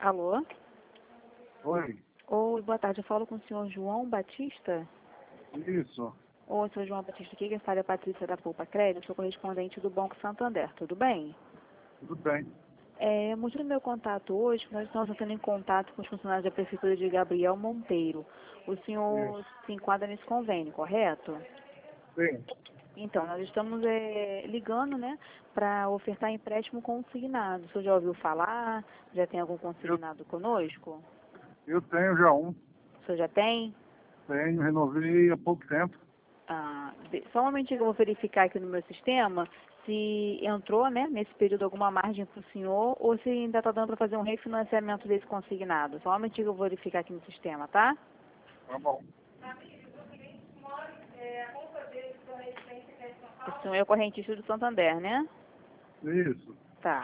Alô? Oi, Oi, boa tarde. Eu falo com o senhor João Batista. isso, Oi, senhor João Batista. Aqui quem fala é a Patrícia da Poupa Crédito, sou correspondente do Banco Santander. Tudo bem? tudo bem. O motivo do meu contato hoje, nós estamos entrando em contato com os funcionários da Prefeitura de Gabriel Monteiro. O senhor Isso, se enquadra nesse convênio, correto? sim. Então, nós estamos ligando, né, para ofertar empréstimo consignado. O senhor já ouviu falar? Já tem algum Eu, consignado conosco? eu tenho já um, O senhor já tem? renovei há pouco tempo. Só um momentinho que eu vou verificar aqui no meu sistema se entrou, né, nesse período alguma margem para o senhor ou se ainda está dando para fazer um refinanciamento desse consignado. Só um momentinho que eu vou verificar aqui no sistema, tá? Tá bom. O senhor é o correntista do Santander, né? Isso. Tá.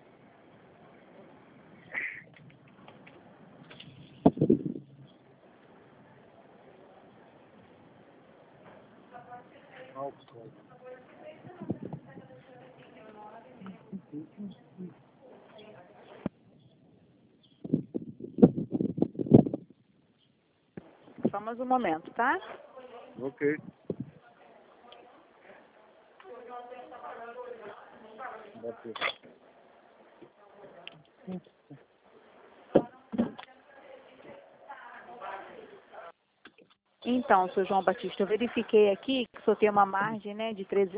Só mais um momento, tá? Ok. Então, senhor João Batista, eu verifiquei aqui que o senhor tem uma margem, né, de R$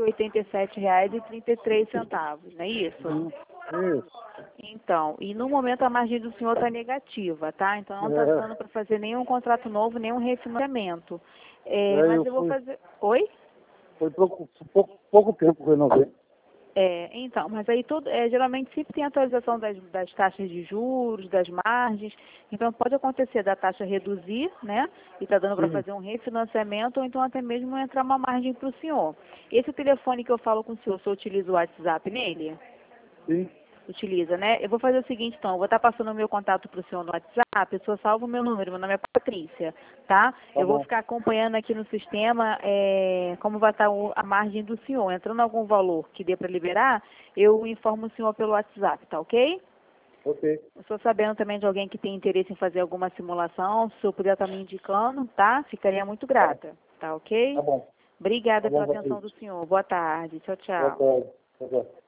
387,33, não é isso? Isso. Então, e no momento a margem do senhor está negativa, tá? Então não está dando para fazer nenhum contrato novo, nenhum refinanciamento. Mas Eu eu vou fui, fazer. Oi? foi pouco tempo que eu renovei. Então, mas aí geralmente sempre tem atualização das taxas de juros, das margens. Então pode acontecer da taxa reduzir, né? E está dando para Sim, fazer um refinanciamento, ou então até mesmo entrar uma margem para o senhor. Esse telefone que eu falo com o senhor utiliza o WhatsApp nele? sim, Utiliza, né? Eu vou fazer o seguinte, então, eu vou estar passando o meu contato para o senhor no WhatsApp, a pessoa salva o meu número, meu nome é Patrícia, tá? tá Eu vou bom. ficar acompanhando aqui no sistema como vai estar a margem do senhor. Entrando algum valor que dê para liberar, eu informo o senhor pelo WhatsApp, tá ok? Ok, Eu estou sabendo também de alguém que tem interesse em fazer alguma simulação, se o senhor puder estar me indicando, tá? Ficaria muito grata, tá ok? tá bom. Obrigada Tá pela bom, atenção Patrícia. do senhor. Boa tarde. Tchau, Boa tchau. tarde. Tchau, tchau.